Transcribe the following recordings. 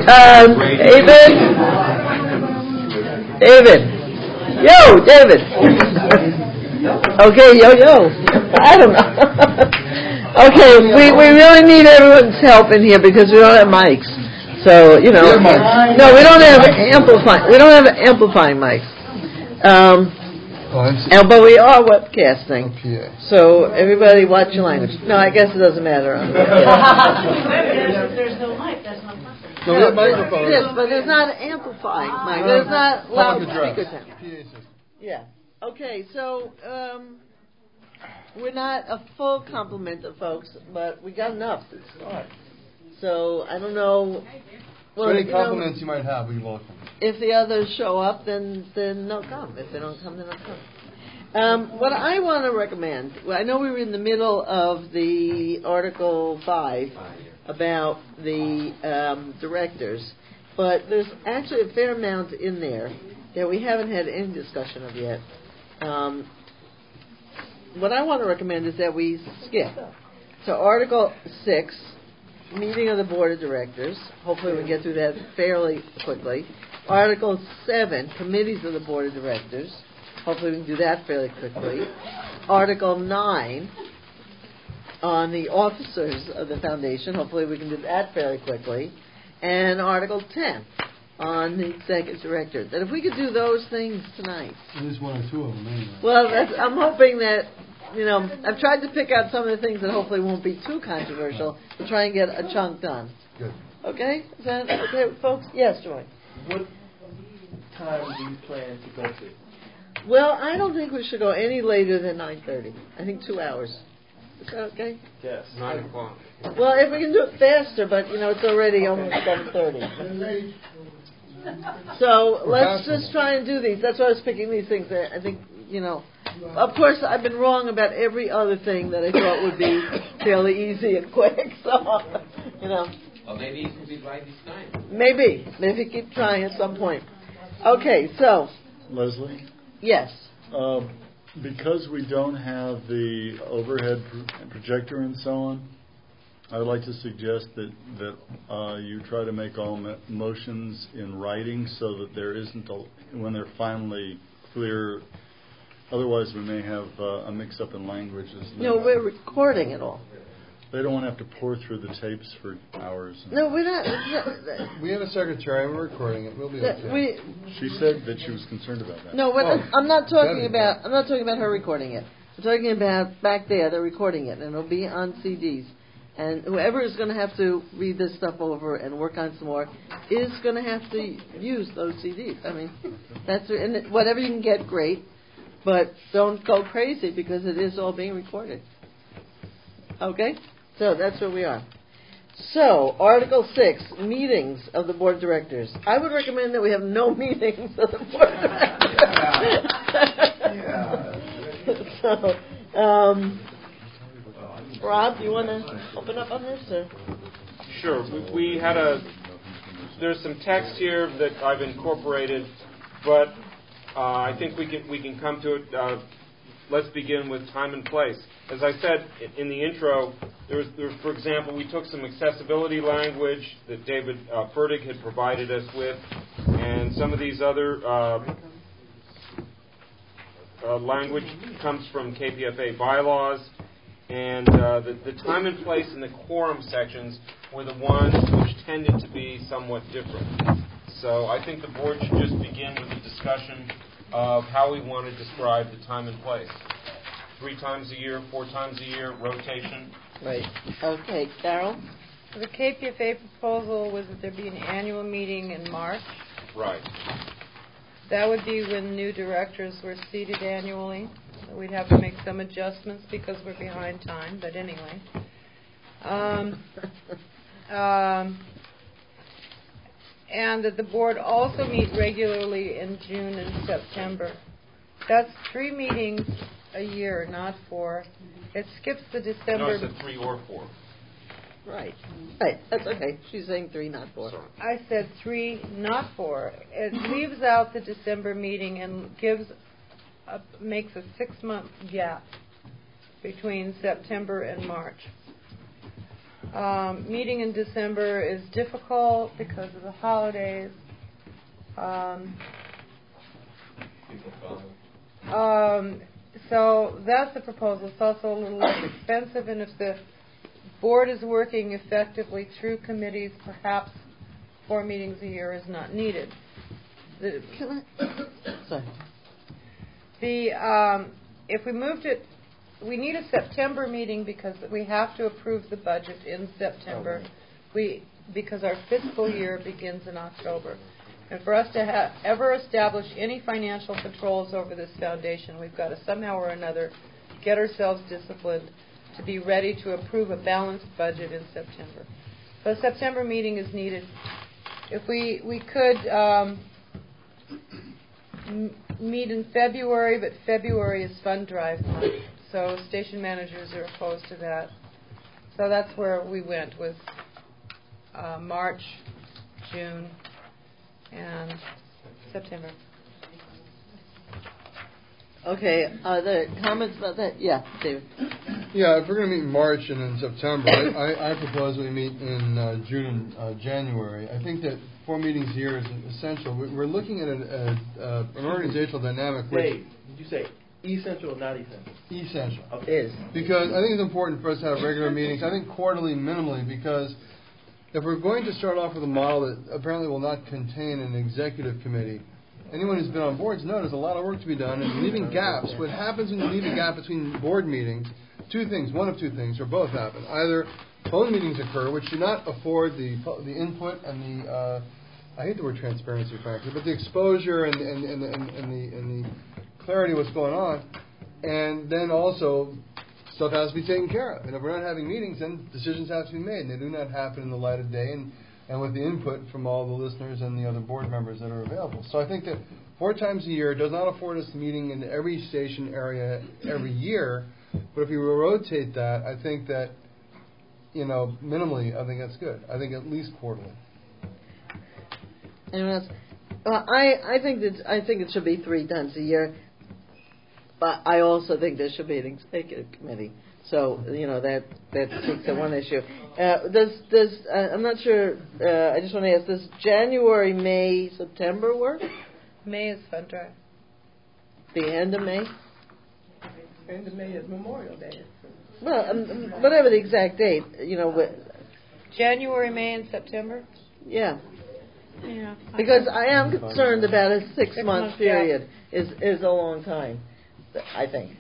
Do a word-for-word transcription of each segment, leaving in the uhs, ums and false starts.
Um, David? David? Yo, David. Okay, yo, yo. I don't know. Okay, we, we really need everyone's help in here because we don't have mics. So, you know. No, we don't have amplifying. We don't have amplifying mics. Um, and, but we are webcasting. So everybody watch your language. No, I guess it doesn't matter. There's no mic. That's not possible. No, microphone. Yes, but there's not an amplifying mic. There's not loudspeakers. Yeah. Okay, so um, we're not a full complement of folks, but we got enough to start. So I don't know. Well, so any you compliments know, you might have, we welcome. If the others show up, then then they'll come. If they don't come, then they'll come. Um, what I want to recommend, well, I know we were in the middle of the Article five about the um, directors, but there's actually a fair amount in there that we haven't had any discussion of yet. Um, what I want to recommend is that we skip. So Article six, meeting of the Board of Directors. Hopefully we can get through that fairly quickly. Article seven, committees of the Board of Directors. Hopefully we can do that fairly quickly. Article nine, on the officers of the foundation. Hopefully we can do that fairly quickly. And Article ten, on the executive director. That if we could do those things tonight. At least one or two of them, anyway. Well, that's, I'm hoping that, you know, I've tried to pick out some of the things that hopefully won't be too controversial to try and get a chunk done. Good. Okay? Is that okay, folks? Yes, Joy. What time do you plan to go to? Well, I don't think we should go any later than nine thirty. I think two hours. Is that okay? Yes. Nine o'clock. Well, if we can do it faster, but, you know, it's already almost seven thirty. So let's just try and do these. That's why I was picking these things. I think, you know, of course, I've been wrong about every other thing that I thought would be fairly easy and quick. So, you know. Well, maybe you can be right this time. Maybe. Maybe keep trying at some point. Okay, so. Leslie? Yes. Uh, because we don't have the overhead pro- projector and so on, I would like to suggest that, that uh, you try to make all mo- motions in writing so that there isn't, a, when they're finally clear, otherwise we may have uh, a mix-up in languages. No, we're recording it all. They don't want to have to pour through the tapes for hours. No, we're not. not we have a secretary. We're recording it. We'll be okay. We, she said that she was concerned about that. No, oh, I'm not talking about. I'm not talking about her recording it. I'm talking about back there. They're recording it, and it'll be on C Ds. And whoever is going to have to read this stuff over and work on some more is going to have to use those C Ds. I mean, that's and it, whatever you can get, great, but don't go crazy because it is all being recorded. Okay. So that's where we are. So, Article six, meetings of the Board of Directors. I would recommend that we have no meetings of the Board of Directors. so, um, Rob, do you want to open up on this? Or? Sure. We, we had a, there's some text here that I've incorporated, but uh, I think we can we can come to it. Uh, let's begin with time and place. As I said in the intro, there was, there was, for example, we took some accessibility language that David uh, Fertig had provided us with, and some of these other uh, uh, language comes from K P F A bylaws, and uh, the, the time and place and the quorum sections were the ones which tended to be somewhat different. So I think the board should just begin with a discussion of how we want to describe the time and place. Three times a year, four times a year, rotation. Right. Okay, Carol? The K P F A proposal was that there be an annual meeting in March. Right. That would be when new directors were seated annually. So we'd have to make some adjustments because we're behind time, but anyway. Um, um, and that the board also meet regularly in June and September. That's three meetings a year, not four. It skips the December. No, I said three or four. Right. Right. That's okay. She's saying three, not four. Sorry. I said three, not four. It leaves out the December meeting and gives a, makes a six-month gap between September and March. Um, meeting in December is difficult because of the holidays. Um, um, so that's the proposal. It's also a little less expensive, and if the board is working effectively through committees, perhaps four meetings a year is not needed. The, Can I? Sorry. The um, if we moved it, we need a September meeting because we have to approve the budget in September. We because our fiscal year begins in October, and for us to ha- ever establish any financial controls over this foundation, we've got to somehow or another get ourselves disciplined to be ready to approve a balanced budget in September. So a September meeting is needed. If we we could. Um, m- meet in February, but February is fund drive month, so station managers are opposed to that. So that's where we went with uh, March, June, and September. Okay, are there comments about that? Yeah, David. Yeah, if we're going to meet in March and in September, I, I, I propose we meet in uh, June and uh, January. I think that four meetings a year is essential. We- We're looking at a, a, uh, an organizational dynamic which Dave, did you say essential or not essential? essential. Okay. Is. Because I think it's important for us to have regular meetings. I think quarterly minimally, because if we're going to start off with a model that apparently will not contain an executive committee, anyone who's been on boards knows there's a lot of work to be done, and leaving gaps. What happens when you leave a gap between board meetings? Two things, one of two things, or both happen. Either phone meetings occur, which do not afford the the input and the uh, I hate the word transparency, frankly, but the exposure and and and, and, and the and the clarity of what's going on, and then also stuff has to be taken care of. And if we're not having meetings, then decisions have to be made, and they do not happen in the light of day and. and with the input from all the listeners and the other board members that are available. So I think that four times a year does not afford us a meeting in every station area every year, but if we rotate that, I think that, you know, minimally, I think that's good. I think at least quarterly. Anyone else? Well, I, I think that I think it should be three times a year, but I also think there should be an executive committee. So you know that that speaks to one issue. Uh, does does uh, I'm not sure. Uh, I just want to ask: does January, May, September work? May is fund drive. The end of May? End of May is Memorial Day. Well, um, whatever the exact date. You know, wh- January, May, and September. yeah. Yeah. Because I am concerned about a six, Six month months, period is is a long time, I think.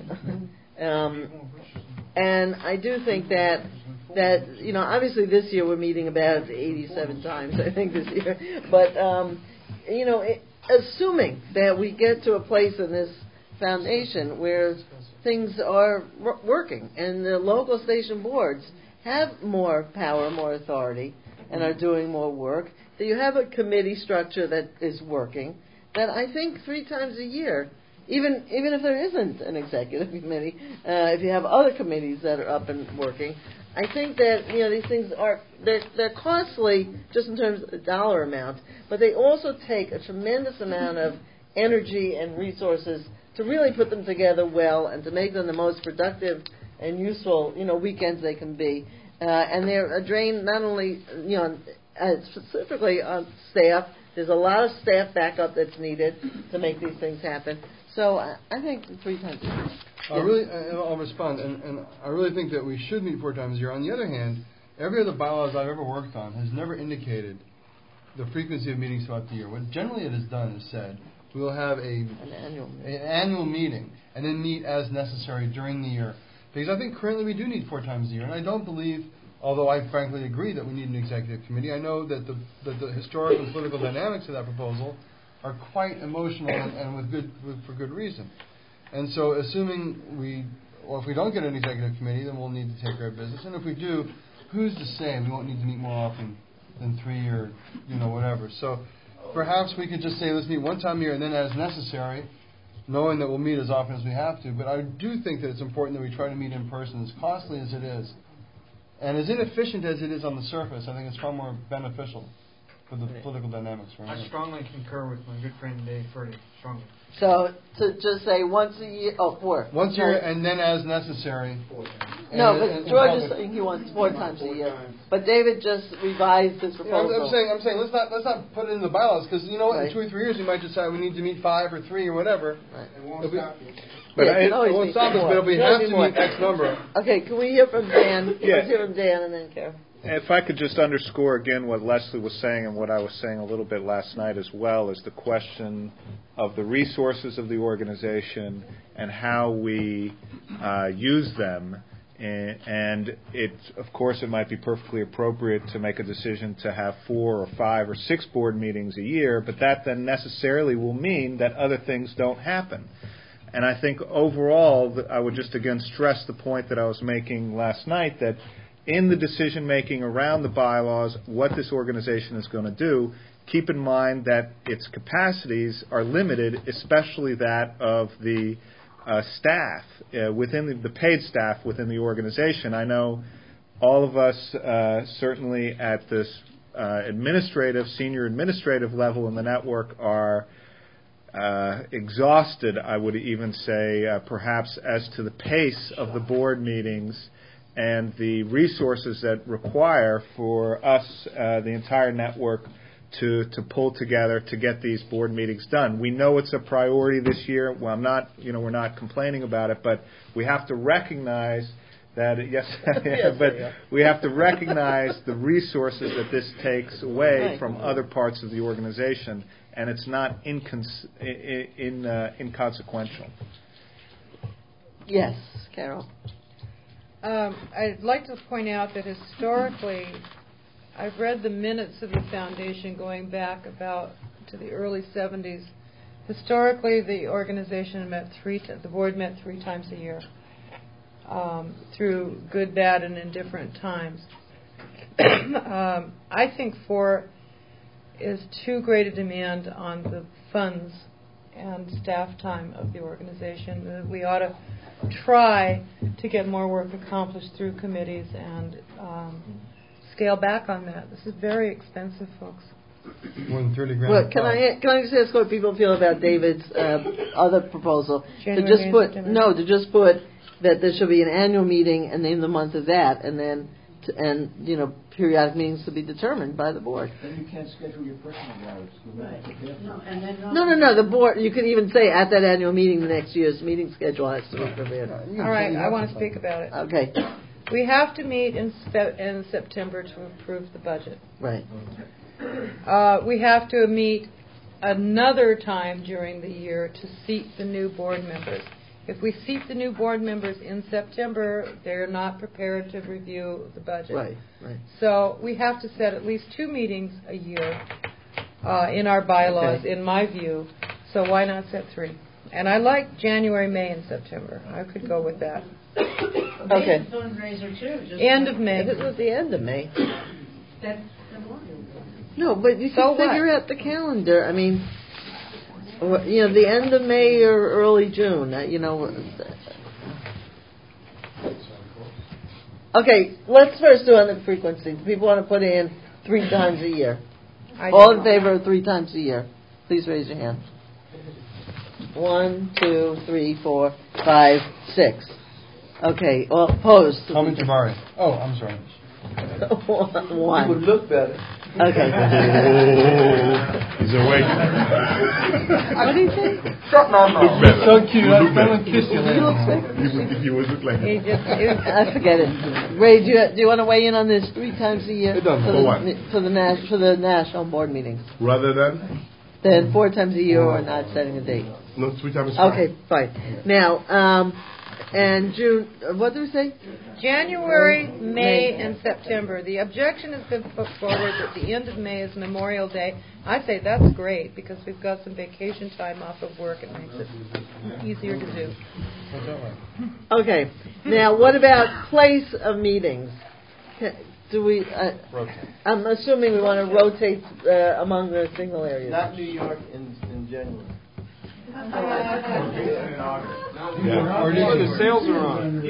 um, and I do think that that you know obviously this year we're meeting about eighty-seven times I think this year, but um, you know it, assuming that we get to a place in this foundation where things are r- working and the local station boards have more power, more authority, and are doing more work. So you have a committee structure that is working, that I think three times a year, even even if there isn't an executive committee, uh, if you have other committees that are up and working, I think that you know these things are they're they're costly just in terms of the dollar amount, but they also take a tremendous amount of energy and resources to really put them together well and to make them the most productive and useful you know weekends they can be, uh, and they're a drain not only you know. Uh, specifically on staff. There's a lot of staff backup that's needed to make these things happen. So I, I think three times a year. I really, and I'll respond, and, and I really think that we should meet four times a year. On the other hand, every other bylaws I've ever worked on has never indicated the frequency of meetings throughout the year. What generally it has done is said, we will have a, An annual meeting. an annual meeting and then meet as necessary during the year. Because I think currently we do need four times a year, and I don't believe, although I frankly agree that we need an executive committee, I know that the, that the historical and political dynamics of that proposal are quite emotional and, and with good with, for good reason. And so assuming we, well, if we don't get an executive committee, then we'll need to take care of business. And if we do, who's to say we won't need to meet more often than three or, you know, whatever. So perhaps we could just say, let's meet one time a year and then as necessary, knowing that we'll meet as often as we have to. But I do think that it's important that we try to meet in person, as costly as it is. And as inefficient as it is on the surface, I think it's far more beneficial for the political dynamics. Right? I strongly concur with my good friend Dave Furty. Strongly. So to just say once a year, oh, four. Once a year, and then as necessary. No, And- but and- George and is saying he wants four times a year. But David just revised his Yeah, I'm, proposal. I'm saying, I'm saying, let's not let's not put it in the bylaws because you know what? Right. In two or three years, we might decide we need to meet five or three or whatever. Right. It won't It'll be- stop you. But Yeah, it I, can always it won't be stop us. more. But if we It can have always to be more. meet X number, Okay, can we hear from Dan? Yeah. Let's hear from Dan and then Carol. If I could just underscore again what Leslie was saying and what I was saying a little bit last night as well, is the question of the resources of the organization and how we uh, use them. And, and it, of course, it might be perfectly appropriate to make a decision to have four or five or six board meetings a year, but that then necessarily will mean that other things don't happen. And I think overall, I would just again stress the point that I was making last night, that in the decision-making around the bylaws, what this organization is going to do, keep in mind that its capacities are limited, especially that of the uh, staff, uh, within the, the paid staff within the organization. I know all of us, uh, certainly at this uh, administrative, senior administrative level in the network, are uh, exhausted, I would even say, uh, perhaps as to the pace of the board meetings and the resources that require for us, uh, the entire network, to, to pull together to get these board meetings done. We know it's a priority this year. Well, I'm not, you know, we're not complaining about it, but we have to recognize that, yes, Yes, but yeah. we have to recognize the resources that this takes away Right. from other parts of the organization, and it's not incons- in, in, uh, inconsequential. Yes, Carol. Um, I'd like to point out that historically, I've read the minutes of the foundation going back about to the early seventies. Historically, the organization met three. T- the board met three times a year, um, through good, bad, and indifferent times. um, I think four is too great a demand on the funds and staff time of the organization. Uh, we ought to try to get more work accomplished through committees and um, scale back on that. This is very expensive, folks. more than thirty grand. Well, can I can I just ask what people feel about David's uh, other proposal January to just and put September. no to just put that there should be an annual meeting and name the month of that, and then to, and you know periodic meetings to be determined by the board. Then you can't schedule your personal hours. Right. No, and then No, no, no. The board. You could even say at that annual meeting, the next year's meeting schedule has to be prepared. All right, I want to speak about it. Okay, We have to meet in, spe- in September to approve the budget. right. Uh, we have to meet another time during the year to seat the new board members. If we seat the new board members in September, they're not prepared to review the budget. Right, right. So we have to set at least two meetings a year uh, in our bylaws, Okay. in my view. So why not set three? And I like January, May, and September. I could go with that. Okay. fundraiser too. Just End of May. If it was the end of May. That's Memorial Day. No, but you So can figure what? out the calendar. I mean, or, you know, the end of May or early June. uh, You know. Okay, let's first do on the frequency. People want to put in three times a year. I All don't in know. favor of three times a year? Please raise your hand. One, two, three, four, five, six. Okay, all opposed? Tom and Jabari. Oh, I'm sorry. One. It would look better. Okay. He's awake. What do you think? Shut my mouth. So cute. I'm going to kiss you later. He would look like He just, it, I forget it. Ray, do you, do you want to weigh in on this three times a year It doesn't. for For the, what? for the nas- for the national board meetings? Rather than? Then four times a year or not setting a date. No, three times Okay, fine. Now, um, and June. uh, What did we say? January, May, May. and September. The objection has been put forward that the end of May is Memorial Day. I say that's great because we've got some vacation time off of work. It makes it easier to do. Okay. Now, what about place of meetings? Ca- Do we? Uh, I'm assuming we want to rotate uh, among the single areas. Not New York in, in January. Yeah. Or Oh, the sales are on.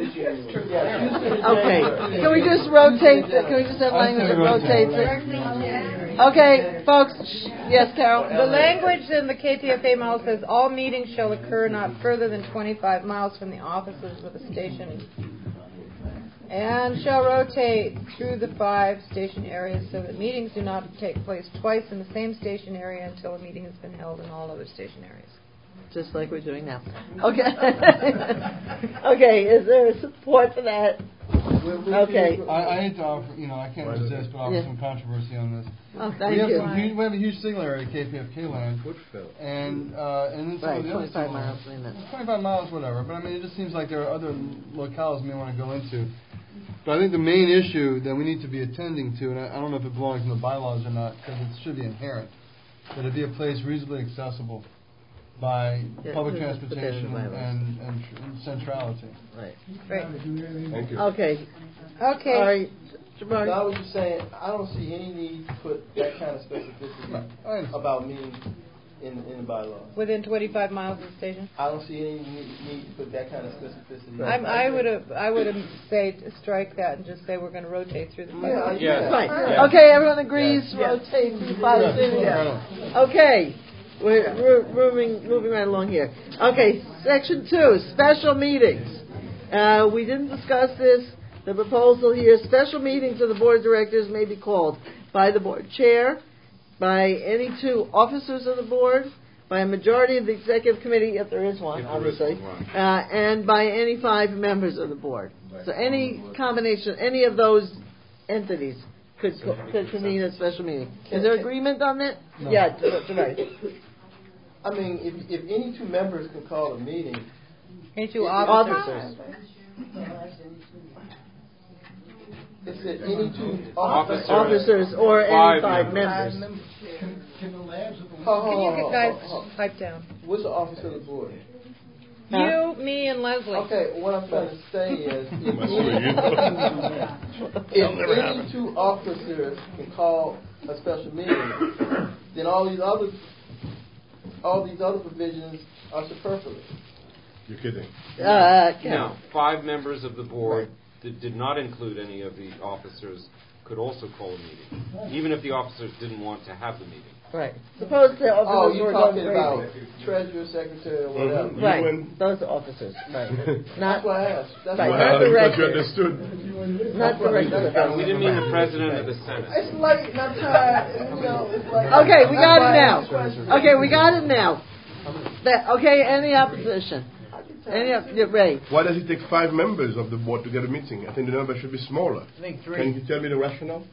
Okay, can we just rotate, the- can we just have language that rotates it? Okay, folks, shh. Yes, Carol? The language in the K T F A model says all meetings shall occur not further than twenty-five miles from the offices of the station and shall rotate through the five station areas so that meetings do not take place twice in the same station area until a meeting has been held in all other station areas. Just like we're doing now. Okay. Okay, is there support for that? Okay. I, I hate to offer, you know, I can't resist but offer Yeah. some controversy on this. Oh, thank we have you. some huge, we have a huge signal area at K P F K land, and uh, and then some Right, of the other twenty-five signal miles, areas. wait a minute. twenty-five miles, whatever. But I mean, it just seems like there are other locales we may want to go into. But I think the main issue that we need to be attending to, and I, I don't know if it belongs in the bylaws or not, because it should be inherent, that it be a place reasonably accessible by Yeah, public this is put that in transportation the bylaws. and, and, tr- and centrality. Right. Right. Thank you. Okay. Okay. All right. No, Jabari. I was just saying, I don't see any need to put that kind of specificity about meetings in, in the bylaws. Within twenty-five miles of the station? I don't see any need, need to put that kind of specificity. I'm, I would have, I would have say to strike that and just say we're going to rotate through the Yeah, five. yeah. Right. Yeah. Okay, everyone agrees, Yeah. rotate through five cities. Okay. We're, we're moving, moving right along here. Okay, section two, special meetings. Uh, we didn't discuss this. The proposal here, special meetings of the board of directors may be called by the board chair, by any two officers of the board, by a majority of the executive committee, if there is one, obviously, uh, and by any five members of the board. So any combination, any of those entities could could convene a special meeting. Is there agreement on that? No. Yeah, tonight. I mean, if, if any two members can call a meeting, Any two If- officers? it said any two Officers. Officers or Five any five members. members. Hold on, Can you hold on, guys hold on. pipe down? What's the officer of the board? Huh? You, me, and Leslie. Okay, what I'm trying to say is, if Mess any, with you. if any two officers can call a special meeting, then all these other, all these other provisions are superfluous. You're kidding. Uh, Now, five members of the board that did not include any of the officers could also call a meeting, even if the officers didn't want to have the meeting. Right. Suppose the Oh, officers you're were going talking crazy. about treasurer, secretary, or whatever. Mhm. Right. You and- Those are officers. Right. That's Not why I asked. That's Right. why Not I the asked. Well, because you record. understood. not the regular. Uh, we didn't mean the president of the Senate. It's late, not time. You know, it's like. Okay, we got it That's why I now. asked questions. Okay, we got it now. That, okay, any opposition? Any op- yeah, Ray? Why does it take five members of the board to get a meeting? I think the number should be smaller. I think three. Can you tell me the rationale?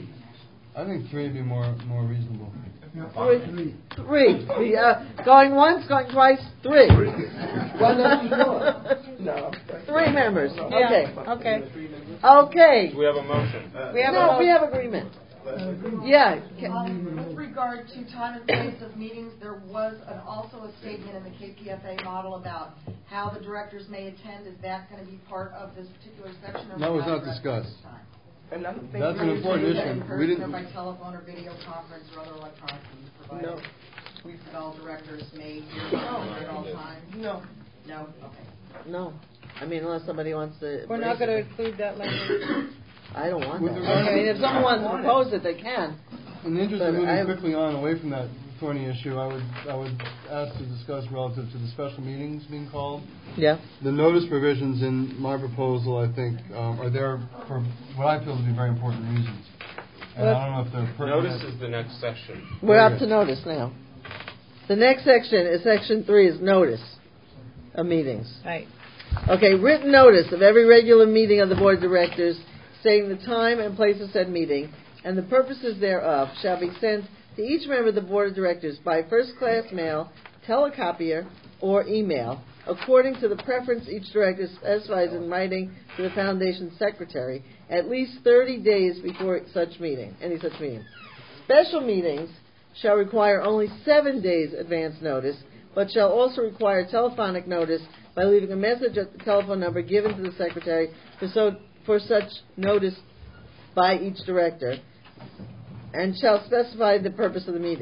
I think three would be more more reasonable. Three. Three. We, uh, going once, going twice, three. Why not just one? No. Three members. Okay. Okay. Okay. Do we have a motion? We have No, a we have agreement. Yeah. Um, With regard to time and place of meetings, there was an, also a statement in the K P F A model about how the directors may attend. Is that going to be part of this particular section? Or That was not addressed discussed. at this time? And I don't think That's we an need to important do Is that. that issue. in We person or didn't- by telephone or video conference or other electronic means provided? No. That all directors may hear at all times? No. No? Okay. No. I mean, unless somebody wants to. We're not going to include that language. I don't want With that. regard I mean, to- if someone wants to propose it, they can. In the interest But of moving I- quickly on away from that thorny issue, I would I would ask to discuss relative to the special meetings being called. Yeah. The notice provisions in my proposal, I think, um, are there for what I feel to be very important reasons. And I don't know if they're pertinent. Notice is the next session. We're up to notice now. The next section is section three is notice of meetings. Right. Okay, written notice of every regular meeting of the Board of Directors stating the time and place of said meeting and the purposes thereof shall be sent to each member of the Board of Directors by first-class mail, telecopier, or email, according to the preference each director specifies in writing to the Foundation Secretary at least thirty days before such meeting, any such meeting. Special meetings shall require only seven days advance notice, but shall also require telephonic notice by leaving a message at the telephone number given to the Secretary for, so, for such notice by each director, and shall specify the purpose of the meeting.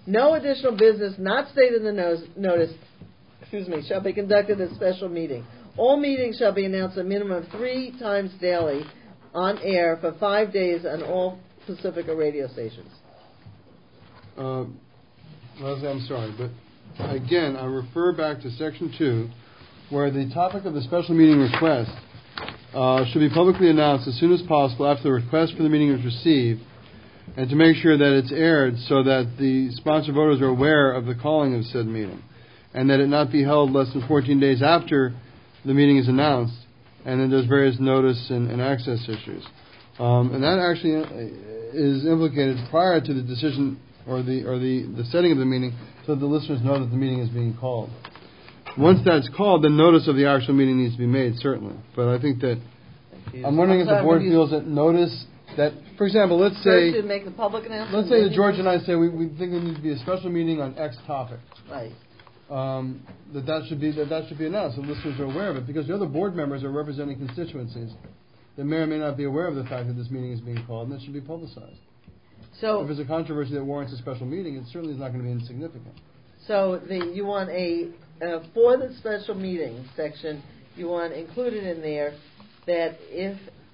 No additional business not stated in the no- notice, excuse me, shall be conducted at a special meeting. All meetings shall be announced a minimum of three times daily on air for five days on all Pacifica radio stations. Uh, Leslie, I'm sorry, but again, I refer back to section two, where the topic of the special meeting request uh, should be publicly announced as soon as possible after the request for the meeting is received, and to make sure that it's aired so that the sponsor voters are aware of the calling of said meeting, and that it not be held less than fourteen days after the meeting is announced, and then there's various notice and, and access issues. Um, and that actually is implicated prior to the decision or the or the, the setting of the meeting, so that the listeners know that the meeting is being called. Once that's called, then notice of the actual meeting needs to be made, certainly. But I think that I'm wondering if the board feels that notice that, for example, let's say First, to make the public announcement. let's say that George and I say we, we think there needs to be a special meeting on X topic. Right. Um, that that should be that that should be announced, so listeners are aware of it, because the other board members are representing constituencies that may or may not be aware of the fact that this meeting is being called, and that should be publicized. So, if there's a controversy that warrants a special meeting, it certainly is not going to be insignificant. So the you want a uh, for the special meeting section, you want included in there that if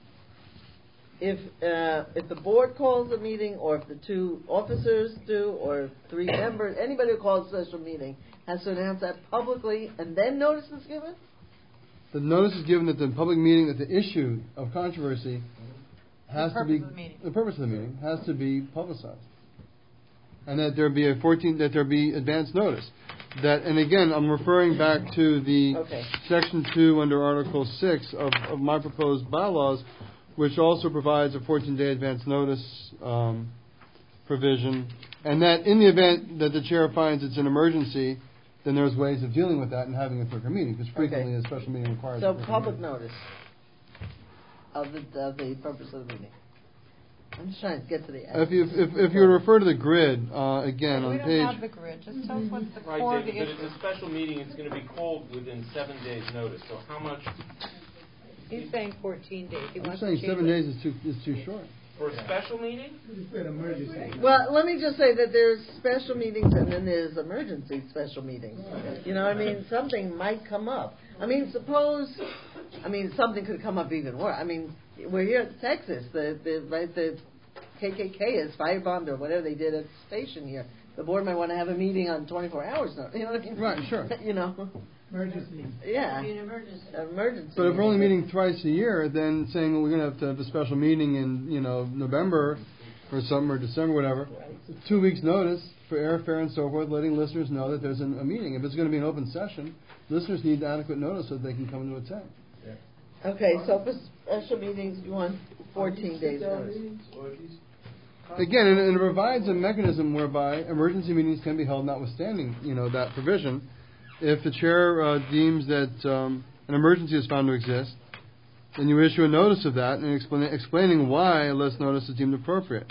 if uh, if the board calls a meeting, or if the two officers do, or if three members, anybody who calls a special meeting has to announce that publicly, and then notice is given? The notice is given at the public meeting that the issue of controversy has to be, the purpose of the meeting has to be publicized. And that there be a fourteen, that there be advance notice. That, and again, I'm referring back to the okay. section two under Article six of, of my proposed bylaws, which also provides a fourteen day advance notice um, provision. And that in the event that the chair finds it's an emergency, then there's ways of dealing with that and having a quicker meeting, because frequently okay. a special meeting requires so a quicker public meeting. notice of the, of the purpose of the meeting. I'm just trying to get to the. If you if, if you refer to the grid uh, again well, on we page. don't have the grid. Just tell us what's the right, core David, of the but issue. it's a special meeting. It's going to be called within seven days' notice. So how much? He's saying fourteen days. He I'm wants saying to change seven it. days is too is too short. For a special meeting? Well, let me just say that there's special meetings and then there's emergency special meetings. You know, I mean, something might come up. I mean, suppose, I mean, something could come up even worse. I mean, we're here in Texas. The the right the K K K is firebombed or whatever they did at the station here. The board might want to have a meeting on twenty-four hours now. You know what I mean? Right, sure. You know. Emergency. Yeah. It'd be an emergency. Emergency. But if we're only meeting thrice a year, then saying well, we're going to have to have a special meeting in you know November or something or December, whatever, two weeks notice for airfare and so forth, letting listeners know that there's an, a meeting. If it's going to be an open session, listeners need adequate notice so that they can come to attend. Okay, so for special meetings, you want fourteen days notice. Again, and, and it provides a mechanism whereby emergency meetings can be held, notwithstanding you know that provision. If the chair uh, deems that um, an emergency is found to exist, then you issue a notice of that and explain, explaining why a less notice is deemed appropriate.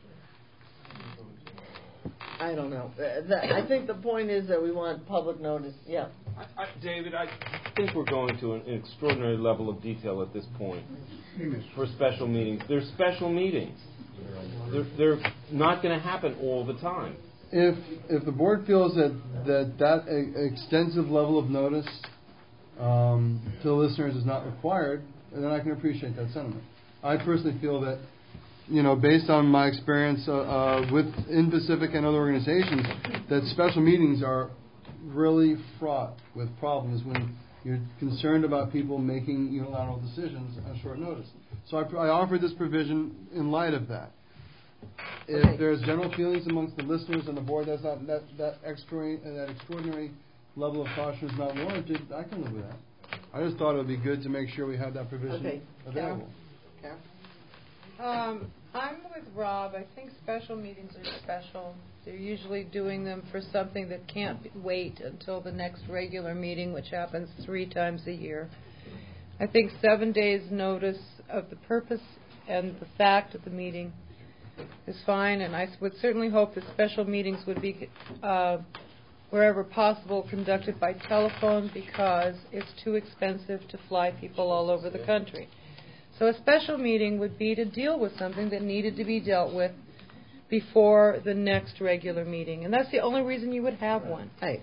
I don't know. Uh, the, I think the point is that we want public notice. Yeah. I, I, David, I think we're going to an, an extraordinary level of detail at this point for special meetings. They're special meetings. They're, they're not going to happen all the time. If if the board feels that that, that a, extensive level of notice um, to the listeners is not required, then I can appreciate that sentiment. I personally feel that, you know, based on my experience uh, uh, with in Pacific and other organizations, that special meetings are really fraught with problems when you're concerned about people making unilateral decisions on short notice. So I, I offer this provision in light of that. If Okay. there's general feelings amongst the listeners and the board that's not that that extraordinary that extraordinary level of caution is not warranted, I can live with that. I just thought it would be good to make sure we have that provision Okay. available. Carol? Um, I'm with Rob. I think special meetings are special. They're usually doing them for something that can't wait until the next regular meeting, which happens three times a year. I think seven days notice of the purpose and the fact of the meeting is fine, and I would certainly hope that special meetings would be, uh, wherever possible, conducted by telephone, because it's too expensive to fly people all over the country. So a special meeting would be to deal with something that needed to be dealt with before the next regular meeting. And that's the only reason you would have one. Hey.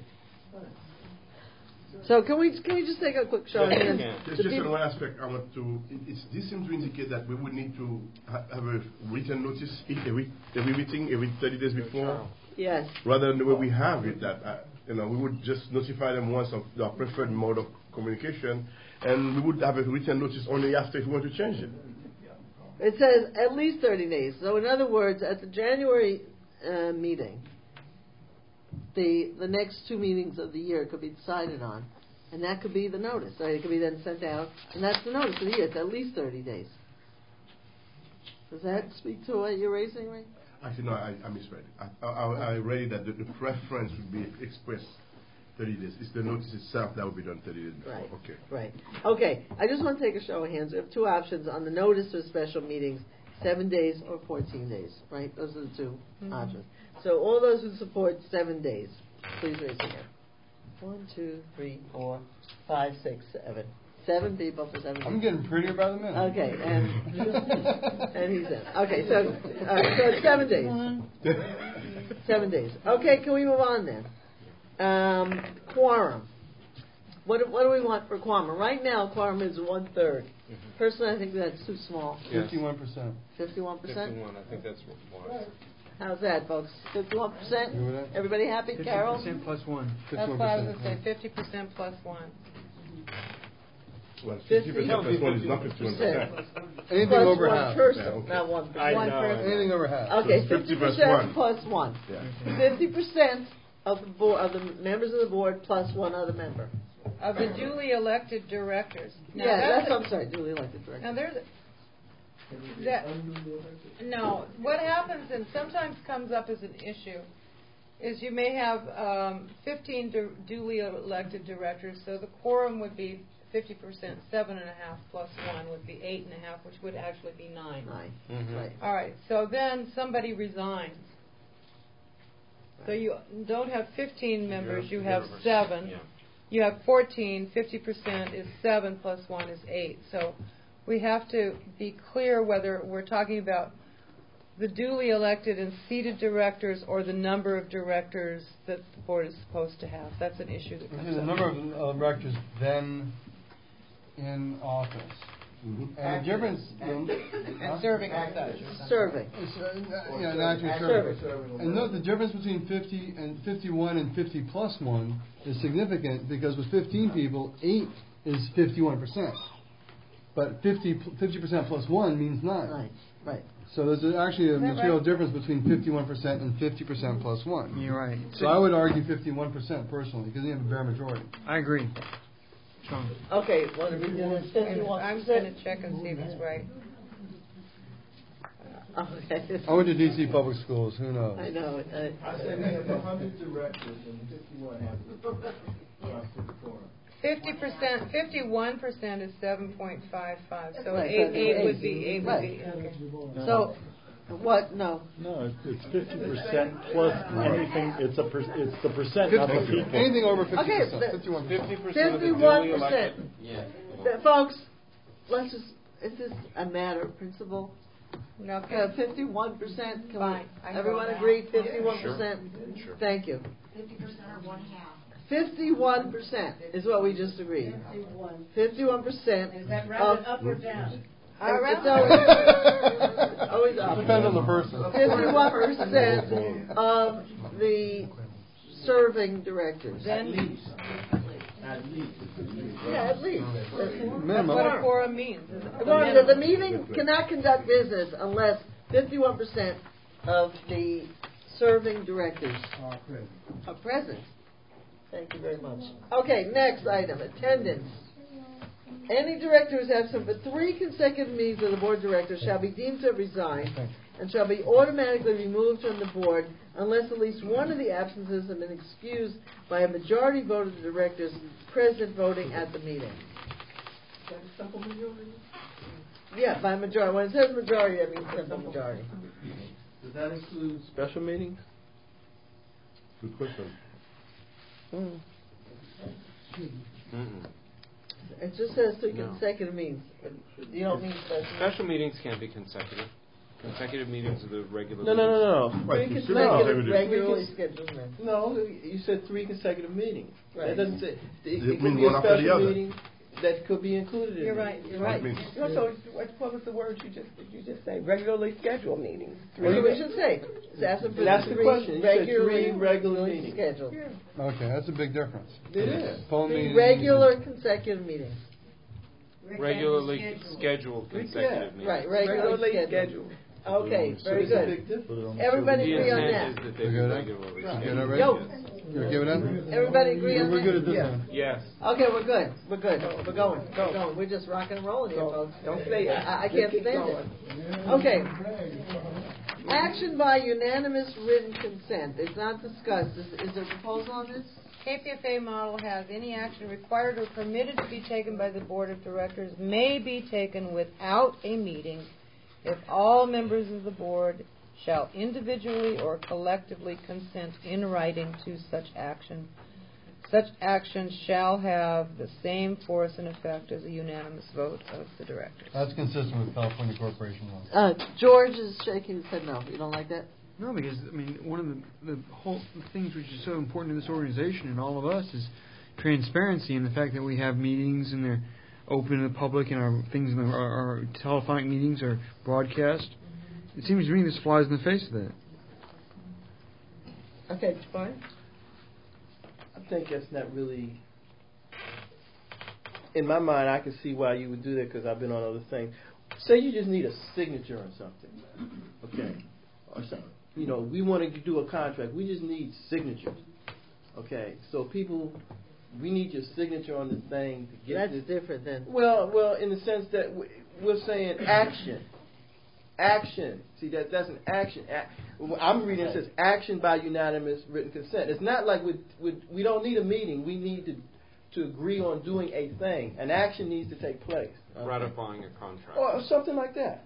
So can we can we just take a quick show of hands? Just, just on one aspect, I want to. It, it's, this seems to indicate that we would need to ha- have a written notice every every meeting, every thirty days before. Yes. Rather than the way we have it, that uh, you know, we would just notify them once of the preferred mode of communication, and we would have a written notice only after if we want to change it. It says at least thirty days. So in other words, at the January uh, meeting, the the next two meetings of the year could be decided on, and that could be the notice. Right? It could be then sent out, and that's the notice of the year. It's at least thirty days. Does that speak to what you're raising, Ray? Actually, no, I, I misread it. I, I, I read it that the, the preference would be expressed thirty days. It's the notice itself that would be done thirty days before. Right. Okay. Right. Okay. I just want to take a show of hands. We have two options on the notice of special meetings: seven days or fourteen days. Right? Those are the two mm-hmm. options. So all those who support seven days, please raise your hand. One, two, three, four, five, six, seven. Seven people for seven days. I'm getting prettier by the minute. Okay, and and he's in. Okay, so all right, so it's seven days. Seven days. Okay, can we move on then? Um, quorum. What what do we want for quorum? Right now, quorum is one third. Personally, I think that's too small. Fifty-one percent. Fifty-one percent. Fifty-one. I think that's what it was. How's that, folks? Fifty-one percent. Everybody happy? Carol. Fifty percent plus one. That's what I was going to say. Fifty percent plus one. Well, fifty percent plus one is not fifty-one percent. Anything plus over one half. person, Yeah, okay. not one person. I one know, person. I know. Anything over half. Okay, So fifty plus percent one. plus one. Yeah. Fifty percent of the board, of the members of the board, plus one other member. Of the duly elected directors. Now Yeah, that's, that's I'm sorry, duly elected director. Now there's that. No, what happens and sometimes comes up as an issue is you may have um, fifteen du- duly elected directors, so the quorum would be fifty percent. Seven and a half plus one would be eight and a half, which would actually be nine. Nine. Mm-hmm. Right. All right. So then somebody resigns. So you don't have fifteen members. You have seven. Yeah. You have fourteen. Fifty percent is seven plus one is eight. So we have to be clear whether we're talking about the duly elected and seated directors or the number of directors that the board is supposed to have. That's an issue that comes Okay, the up. number of uh, directors then in office. Mm-hmm. And the difference. And serving as such. Serving. It's, uh, yeah, and actually serving. And note the difference between fifty and fifty-one and fifty plus one is significant because with fifteen people, eight is fifty-one percent. But fifty percent plus one means nine. Right. Right. So there's actually a Is that material right? difference between fifty-one percent and fifty percent plus one. You're right. So I would argue fifty-one percent personally because you have a bare majority. I agree. Strong. Okay, what are we doing? Fifty-one I'm going to check and see if it's right. Okay. I went to D C public schools. Who knows? I know. Uh, I said we have a hundred directors and fifty-one have the quorum. Fifty percent, fifty-one percent is seven point five five. So Right, eight, so eight eight. would be eight would Right. be. Okay. so, what? No. No, it's, it's fifty percent plus anything. It's a per, it's the percent, not the people. Anything over fifty Okay, percent. the- Fifty-one. Fifty percent of the Fifty-one duly percent. elected. Yeah. Folks, let's just. Is this a matter of principle? Okay. Uh, Fifty-one percent. Can Fine. we, I everyone go agree? now. Fifty-one percent. Sure. Thank you. Fifty percent or one half. Fifty-one percent is what we just agreed. Fifty-one percent. Is that of, rounded up or down? Uh, it's always, always up. Depends on the person. Fifty-one percent of the serving directors. Then At least. Yeah, at least. that's Minimum. what a quorum means. is it? Well, the, the meeting cannot conduct business unless fifty-one percent of the serving directors are present. Thank you very much. Okay, next item, attendance. Any director who has absent for three consecutive meetings of the board of directors shall be deemed to have resigned and shall be automatically removed from the board unless at least one of the absences have been excused by a majority vote of the directors present voting at the meeting. Yeah, by majority. When it says majority, that means simple majority. Does that include special meetings? Good question. Mm. Mm-mm. It just says three No. consecutive meetings. You don't mean special. Special meetings can't be consecutive. Consecutive meetings of the regular. No, no, meetings. no, no. Right, Three two consecutive, consecutive. Regularly three scheduled minutes. cons- No, you said three consecutive meetings. Right. That doesn't say, it, It it could means be a one after the special other. meeting that could be included in You're it. right, you're What it right. means. So what, what was the word you just did you just say? Regularly scheduled meetings. That's what we should say. It's asking for That's the three question. You said regularly three regular meetings. scheduled. Okay, that's a big difference. It is. Phone Three meetings. regular consecutive meetings. Regularly scheduled consecutive meetings. Right, regularly scheduled. scheduled. Okay, So very it's a good. big difference. Put it on the Everybody The agree on intent that? is that they We be good, huh? regularly You scheduled. good already? Yo, You give it in? everybody agree on We're that? good at this Yeah. one. Yes. Okay, we're good. We're good. We're going. We're going. We're just rocking and rolling here, Go. folks. Don't say it. I, I Just can't keep stand going. it. Okay. Action by unanimous written consent is not discussed. Is, is there a proposal on this? K P F A model has any action required or permitted to be taken by the Board of Directors may be taken without a meeting if all members of the board shall individually or collectively consent in writing to such action. Such action shall have the same force and effect as a unanimous vote of the directors. That's consistent with California corporation law. Uh, George is shaking his head no. You don't like that? No, because I mean, one of the the whole things which is so important in this organization and all of us is transparency and the fact that we have meetings and they're open to the public and our things, our, our telephonic meetings are broadcast. It seems to me this flies in the face of that. Okay, fine. I think that's not really. In my mind, I can see why you would do that because I've been on other things. Say you just need a signature on something, okay, or something. You know, we want to do a contract. We just need signatures, okay. So people, we need your signature on the thing to get That's this. different than. Well, well, in the sense that we- we're saying action, action. See, that that's an action. A- I'm reading it says action by unanimous written consent. It's not like we we we don't need a meeting. We need to to agree on doing a thing. An action needs to take place. Okay? Ratifying a contract. Or something like that.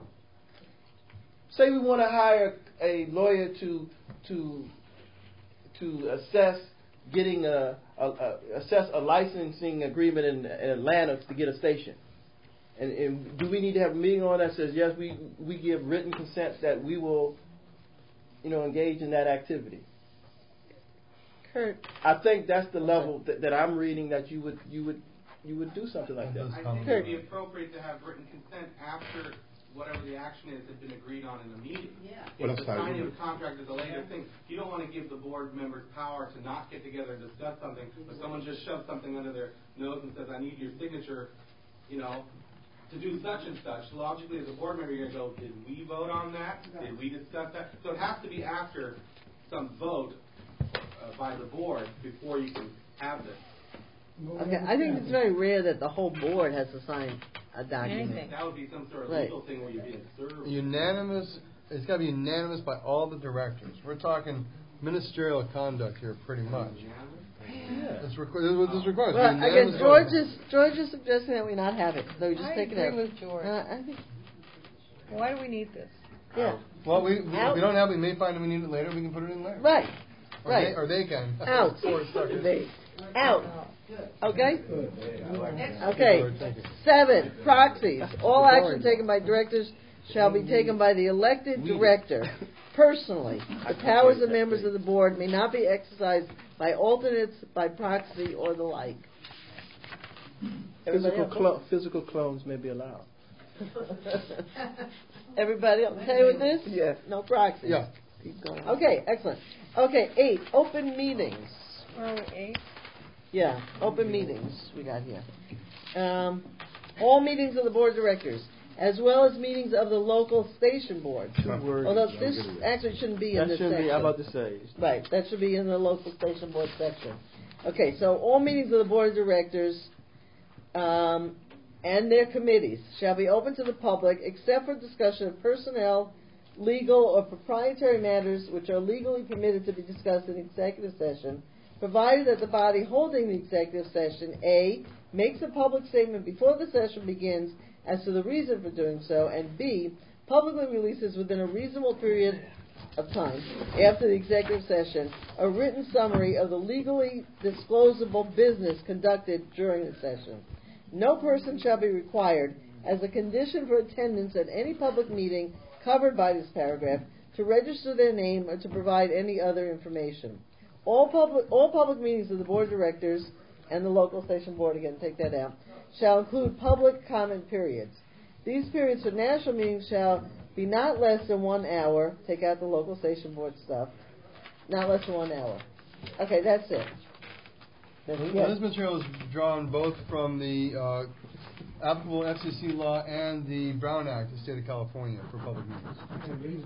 Say we want to hire a lawyer to to to assess getting a, a, a assess a licensing agreement in, in Atlanta to get a station. And, and do we need to have a meeting on that says yes, we we give written consent that we will, you know, engage in that activity. Kurt. I think that's the level that, that I'm reading that you would you would you would do something like that. I think it would be appropriate to have written consent after whatever the action is had been agreed on in the meeting. Yeah. Well, If that's the fine. signing of the contract is a later thing, you don't want to give the board members power to not get together and discuss something, but someone just shoves something under their nose and says, I need your signature, you know, to do such and such. Logically, as a board member, you're going to go, did we vote on that? Did we discuss that? So it has to be after some vote uh, by the board before you can have this. Okay, I think it's very rare that the whole board has to sign a document. Anything. That would be some sort of Right. legal thing where you're being served. Unanimous, it's got to be unanimous by all the directors. We're talking ministerial conduct here pretty much. Yeah. That's requ- this is what this requires. Well, unanimous again, George vote. is George is suggesting that we not have it. So we just I take agree it out. with George. Uh, I think, Why do we need this? yeah. Well, we, we, Out. we don't have, we may find that we need it later, we can put it in later. Right. Or Right. They, or they can. Out. Or suckers. They, out. Okay? George, Okay. thank you. Seven, proxies. All action taken by directors shall be taken by the elected director personally. The powers of members of the board may not be exercised by alternates, by proxy, or the like. Everybody Physical, else? clo- physical clones may be allowed. Everybody okay with this? Yes. No proxies? Yeah. Keep going. Okay, excellent. Okay, eight, open meetings. Where are we, eight? Yeah, open meetings we got here. Um, all meetings of the board of directors, as well as meetings of the local station board. Two words. Although this actually shouldn't be in That this shouldn't section. be. I'm about to say. Right, that should be in the local station board section. Okay, so all meetings of the board of directors um, and their committees shall be open to the public except for discussion of personnel, legal, or proprietary matters which are legally permitted to be discussed in executive session, provided that the body holding the executive session, A, makes a public statement before the session begins as to the reason for doing so, and B, publicly releases within a reasonable period of time after the executive session a written summary of the legally disclosable business conducted during the session. No person shall be required, as a condition for attendance at any public meeting, covered by this paragraph to register their name or to provide any other information. All public, all public meetings of the Board of Directors and the local station board, again, take that out, shall include public comment periods. These periods for national meetings shall be not less than one hour. Take out the local station board stuff. Not less than one hour. Okay, that's it. That's, Well, yes. This material is drawn both from the uh, applicable F C C law and the Brown Act of the State of California for public meetings.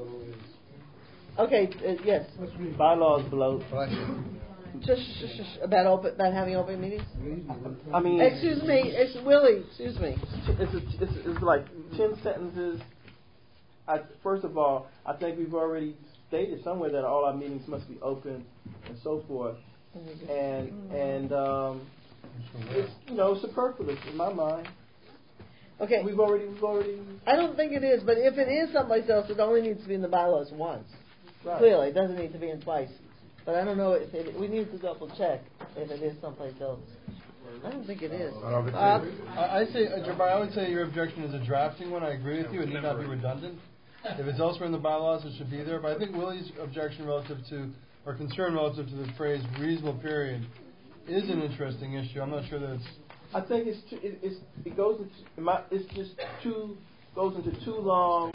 Okay, uh, yes. Bylaws below. Just sh- sh- sh- about open, about having open meetings. I mean, Excuse me, it's Willie. Excuse me. It's, a, it's, it's like ten sentences. I, first of all, I think we've already stated somewhere that all our meetings must be open and so forth. And and um, it's you know superfluous in my mind. Okay. We've already we've already. I don't think it is, but if it is someplace else, it only needs to be in the bylaws once. Right. Clearly, it doesn't need to be in twice. But I don't know if it, we need to double check if it is someplace else. I don't think it is. Bob? I, I say, uh, Jabbar, I would say your objection is a drafting one. I agree with you. It need not be redundant. If it's elsewhere in the bylaws, it should be there. But I think Willie's objection relative to, or concern relative to the phrase reasonable period is an interesting issue. I'm not sure that it's... I think it's too, it, it's it goes into my it's just too goes into too long.